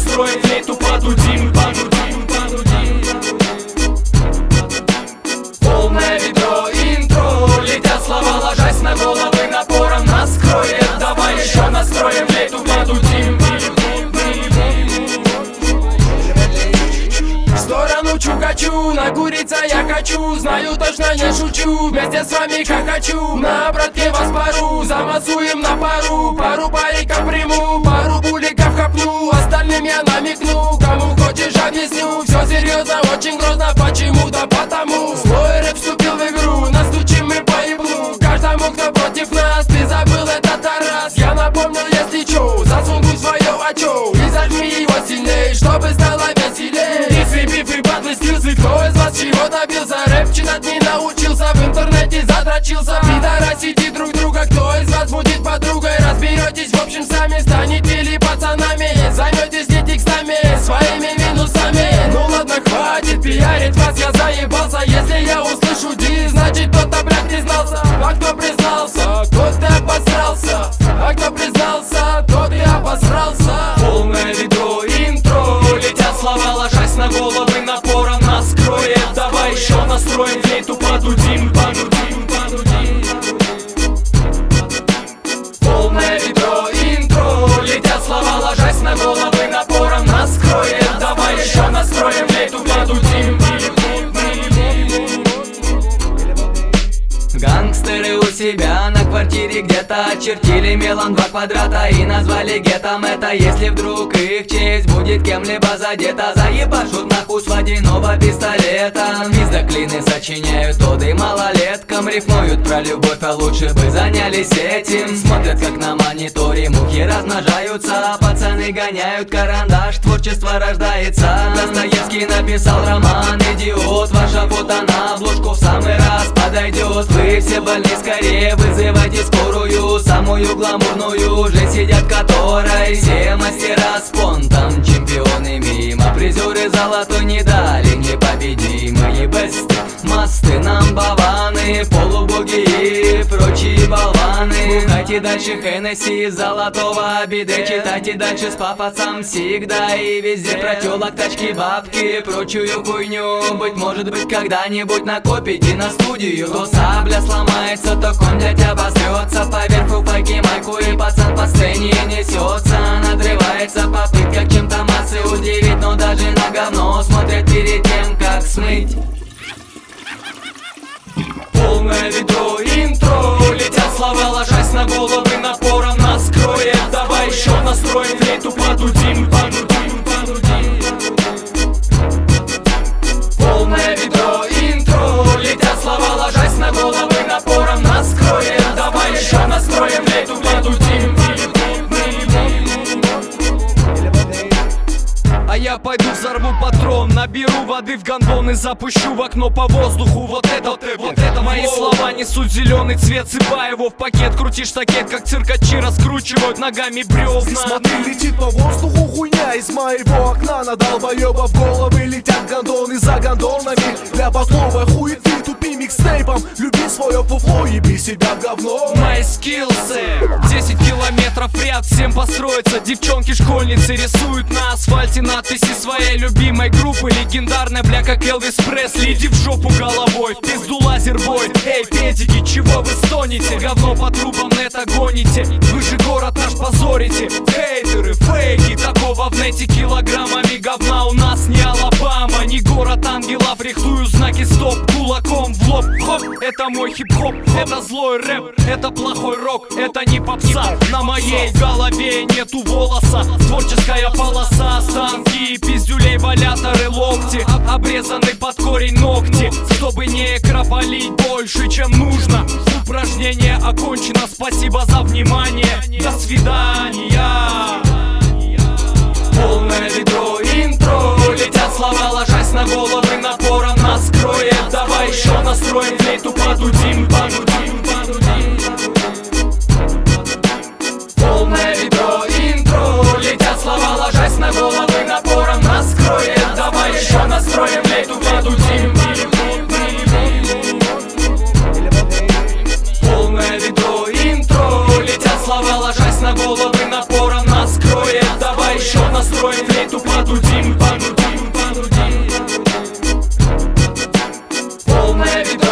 настроим флейту, подудим, подудим, подудим. Полное ведро интро, летят слова, ложась на головы, напором нас кроет. Давай еще настроим флейту, подудим. В сторону чукачу, накуриться я хочу. Знаю, точно не шучу, вместе с вами как хочу. На обратке вас пару, замасуем на пару. Пару париков приму, пару буликов копну. Остальным я намекну, кому хочешь объясню. Все серьезно, очень грозно, почему-то потому. Злой рэп вступил в игру, настучим мы по еблу. Каждому, кто против нас, ты забыл этот раз. Я напомнил, если чё, засунь свое очо и зажми его сильней, чтобы стало веселей. Дифы, бифы, батлы, скилзы, кто из вас чего добился? Рэп читать не научился, в интернете задрочился. Пидорасите друг друга, кто из вас будет подругой? Разберетесь, в общем, сами станете ли пацанами? Займетесь не текстами, своими минусами. Ну ладно, хватит пиарить вас, я заебался. Если я услышу ди, значит кто-то, блядь, признался. А кто признался, тот ты обосрался. А кто признался, тот и обосрался. Полное ведро интро, летят слова, ложась на головы, напором нас кроет. Давай еще настроим флейту, подудим, подудим, подудим. Полное ведро интро, летят слова, ложась на головы, напором нас кроет. Давай еще настроим флейту, подудим. Гангстеры у себя на квартире где-то очертили мелом 2 квадрата и назвали гетом это. Если вдруг их честь будет кем-либо задета, заебашут нахуй с водяного пистолета. Пиздоклины сочиняют оды малолеткам, рифмуют про любовь, а лучше бы занялись этим. Смотрят, как на мониторе мухи размножаются, а пацаны гоняют карандаш, творчество рождается. Достоевский написал роман «Идиот», ваша фото на обложку в самый раз подойдет. Вы все больны, скорее вызывайте скорую. Самую гламурную уже сидят, которой все мастера с понтом, чемпионы мимо. Призеры золотой медали, непобедимые бесты, мосты, намбаваны, полубоги и прочие болваны. Бухайте дальше Хеннесси из золотого биде, читайте дальше с пафосом всегда и везде. Про тёлок, тачки, бабки, прочую хуйню. Быть когда-нибудь накопите на студию. То сабля сломается, то конь, блядь, обосрется. Поверх фуфайки майку и пацан по сцене несется. Надрывается попытка к чем-то массы удивить, но даже на говно смотрят перед тем, как смыть. Полное ведро интро, летят слова, ложась на головы, напором нас кроет. Давай еще настроим флейту, подудим, подудим, подудим. Полное ведро интро, летят слова, ложась на головы, напором нас кроет. Давай еще настроим флейту, подудим. А я пойду взорву патрон, наберу воды в гондон и запущу в окно по воздуху. Вот это мои слова несут зеленый цвет. Сыпай его в пакет, крути штакет, как циркачи раскручивают ногами бревна. Смотри, летит по воздуху хуйня из моего окна. На долбоебов головы летят гондоны за гондонами. Для потловой хуеты тупи микстейпом. Люби свое фуфло, еби себя в говно. Мои скиллсы 10 километров в ряд, всем построиться. Девчонки-школьницы рисуют на асфальте надписи своей любимой группы. Легендарная, бля, как Элвис Пресли. Иди в жопу головой, в пизду лазербой. Эй, педики, чего вы стонете? Говно по трубам нета гоните. Вы же город наш позорите. Хейтеры, фейки, такого в нете килограммами говна. У нас не Алабама, не город ангелов. Рихтую знаки стоп, кулаком в лоб. Хоп, это мой хип-хоп, это злой рэп, это плохой рок, это не попса. На моей голове нету волоса, творческая полоса. Станки, пиздюлей, валяторы, локти, обрезаны под корень ногти, чтобы не кропалить больше, чем нужно. Упражнение окончено, спасибо за внимание. До свидания. Полное ведро интро, летят слова, ложась на головы, напором нас кроет. Давай еще настроим флейту, подудим, подудим, подудим. Полное ведро интро, летят слова, ложась на головы, напором нас кроет. Давай еще настроим флейту, подудим. Полное ведро интро, летят слова, ложась на головы, напором нас кроет. Давай еще настроим флейту, ведро.